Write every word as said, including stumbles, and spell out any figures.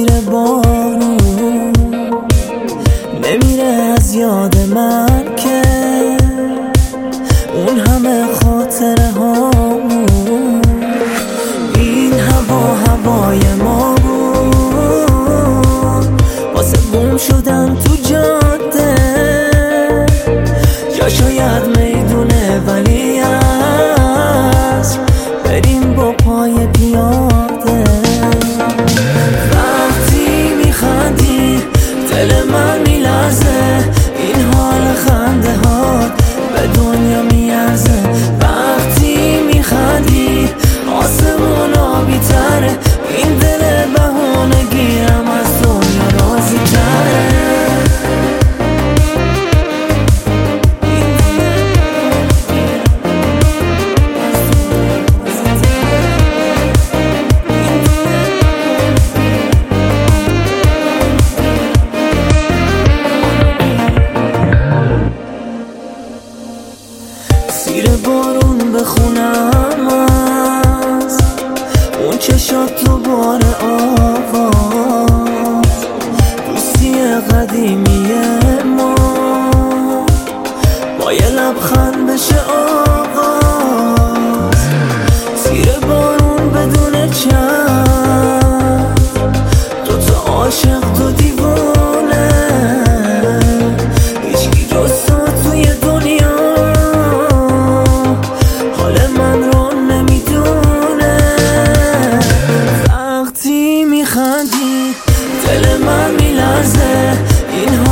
دل بارون نمیره از یاد من که اون همه خاطره هامون. این هوا هوای ما بود واسه گم شدن تو جاده، یا شاید میدونه ولی از بریم با پای پیاده. وقتی میخندی دل من میلرزه، این حال خنده هات به دنیا میارزه. وقتی میخندی آسمون آبی تره، این دل بهونه گیرم از دنیا راضی تره. زیر بارون بخونم از اون چشات تو بار آواز، دوستی قدیمی ما با یه لبخند بشه آغاز. زیر بارون بدون چند دو تا عاشق دو دیوانه، هیچکی جز تو توی دنیا حال من رو نمیدونه. وقتی میخندی دل من میلرزه، این